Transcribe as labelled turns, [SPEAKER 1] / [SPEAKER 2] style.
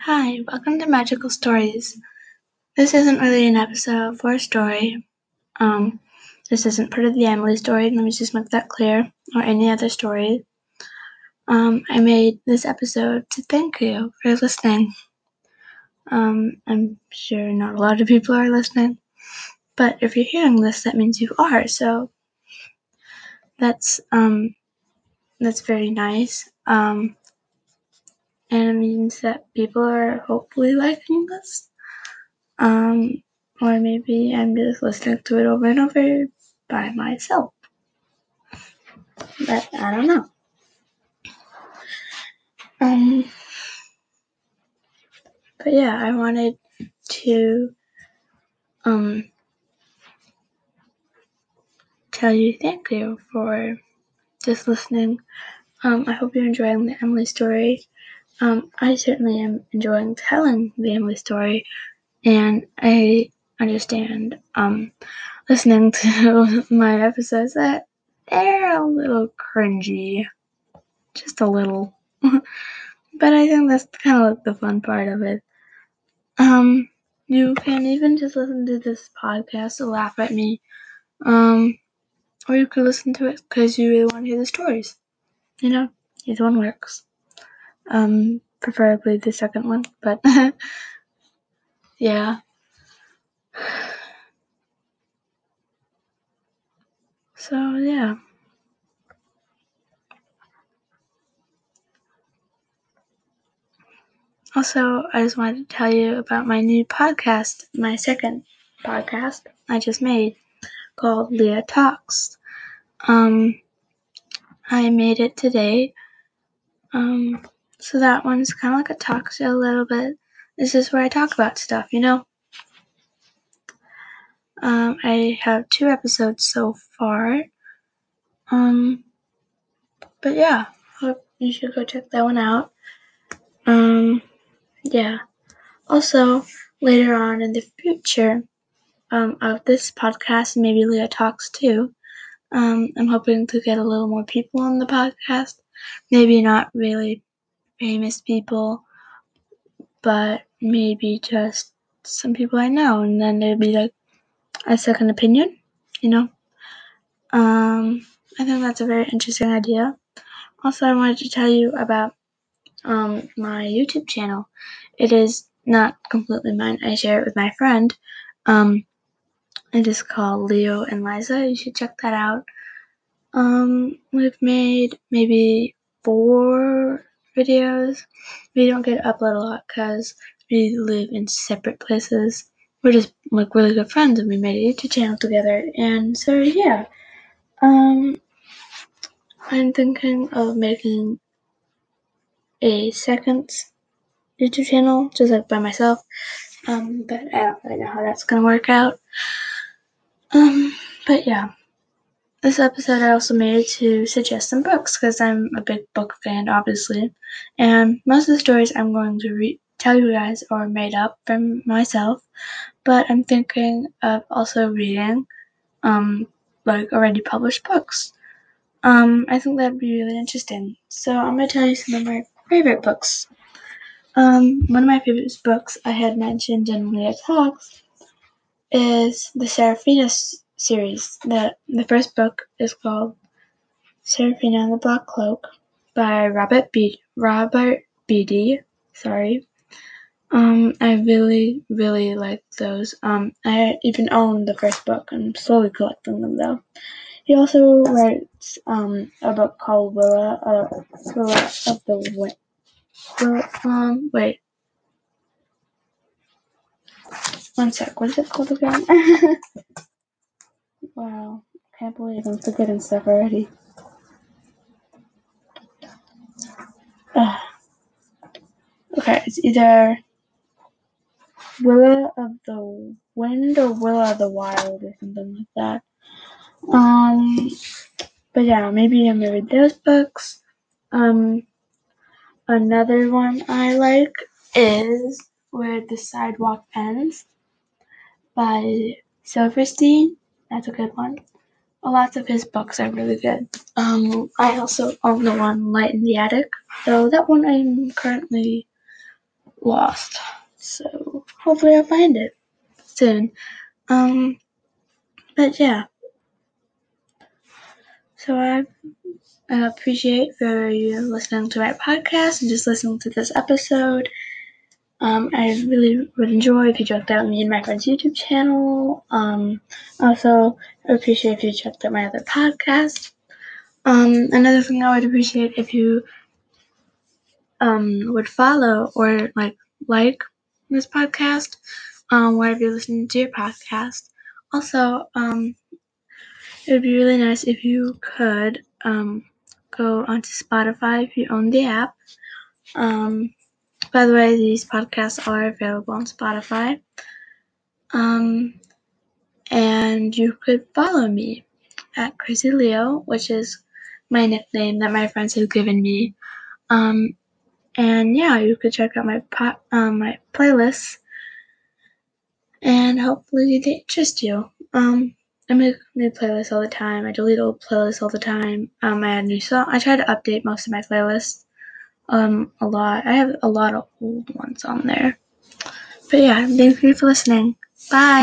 [SPEAKER 1] Hi, welcome to Magical Stories. This isn't really an episode for a story. This isn't part of the Emily story, let me just make that clear, or any other story. I made this episode to thank you for listening. I'm sure not a lot of people are listening, but if you're hearing this, that means you are, so that's very nice. And it means that people are hopefully liking this. Or maybe I'm just listening to it over and over by myself. But I don't know. But yeah, I wanted to tell you thank you for just listening. I hope you're enjoying the Emily story. I certainly am enjoying telling the Emily story, and I understand listening to my episodes that they're a little cringy. Just a little. But I think that's kind of like the fun part of it. You can even just listen to this podcast to laugh at me. Or you could listen to it because you really want to hear the stories. You know, either one works. Preferably the second one, but yeah. So yeah. Also, I just wanted to tell you about my new podcast, my second podcast I just made called Leah Talks. I made it today. So that one's kind of like a talk show a little bit. This is where I talk about stuff, you know? I have 2 episodes so far. But yeah, hope you should go check that one out. Yeah. Also, later on in the future, of this podcast, maybe Leah Talks too, I'm hoping to get a little more people on the podcast. Maybe not really famous people, but maybe just some people I know, and then there'd be like a second opinion, you know? I think that's a very interesting idea. Also, I wanted to tell you about my YouTube channel. It is not completely mine. I share it with my friend. It is called Leo and Liza. You should check that out. We've made maybe 4 videos. We don't get to upload a lot because we live in separate places. We're just like really good friends, and we made a YouTube channel together. And so yeah, I'm thinking of making a second YouTube channel, just like by myself. But I don't really know how that's gonna work out. But yeah. This episode I also made to suggest some books, because I'm a big book fan, obviously. And most of the stories I'm going to tell you guys are made up from myself. But I'm thinking of also reading, like already published books. I think that'd be really interesting. So I'm gonna tell you some of my favorite books. One of my favorite books I had mentioned in Leah Talks is the Seraphina series. The first book is called Seraphina and the Black Cloak by Robert Beatty. Sorry. I really, really like those. I even own the first book. I'm slowly collecting them though. He also writes a book called Willa of the Wind. Wait. One sec. What is it called again? Wow. Can't believe I'm forgetting stuff already. Okay, it's either Willa of the Wind or Willa of the Wild or something like that. But yeah, maybe I'm gonna read those books. Another one I like is Where the Sidewalk Ends by Silverstein. That's a good one. Lots of his books are really good. I also own the one Light in the Attic, though that one I'm currently lost. So hopefully I'll find it soon. But yeah. So I appreciate for you listening to my podcast and just listening to this episode. I really would enjoy if you checked out me and my friend's YouTube channel. Also, I would appreciate if you checked out my other podcast. Another thing I would appreciate if you would follow or like this podcast, wherever you're listening to your podcast. Also, it would be really nice if you could go onto Spotify if you own the app. By the way, these podcasts are available on Spotify. And you could follow me at Crazy Leo, which is my nickname that my friends have given me. And yeah, you could check out my playlists, and hopefully they interest you. I make new playlists all the time. I delete old playlists all the time. I add new songs. I try to update most of my playlists. A lot. I have a lot of old ones on there. But yeah, thank you for listening. Bye.